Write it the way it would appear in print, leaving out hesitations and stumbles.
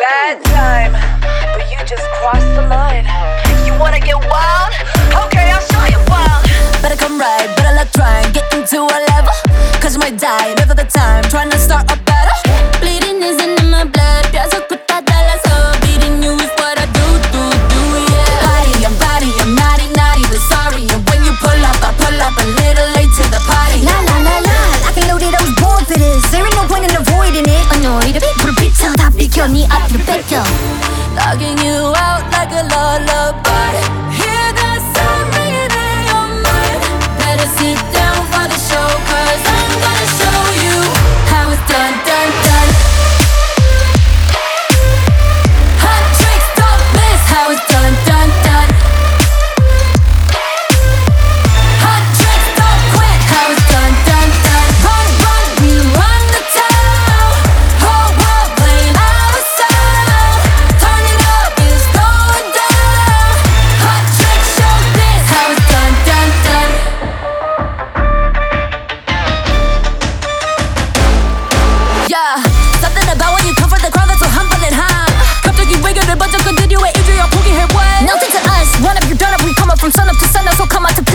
bad time, but you just crossed the line. You wanna get wild? Okay, I'll show you wild. Better come right, better luck trying, get into a level. Cause you might die another the time, trying to start a battle. Bleeding isn't in my blood, 계속 굽다 달라서 beating you is what I do, yeah. Body, I'm naughty, but sorry. And when you pull up, I pull up a little late to the party. La, I can know that I was born for this. There ain't no point in avoiding it. Annoyed, 불을 비춰 다 비켜, 네 앞으로 뺏겨. Logging you out like a lullaby. Hear that sound ringing in your mind. Better sit down for the show, cause I'm gonna show you how it's done. Hot tricks, don't miss how it's done. Hot tricks, don't quit how it's done. Run, we run the town. Whole world playing our sound. Turning up is going down. Hot tricks, show this how it's done. Yeah, something about when you come for the crowd that's so humble and high. 갑자기 외교를 번쩍 건드려 왜 인류야 포기해 왜? Nothing to us. Run up, you're done up. We come up from sun up to sun up, so come out to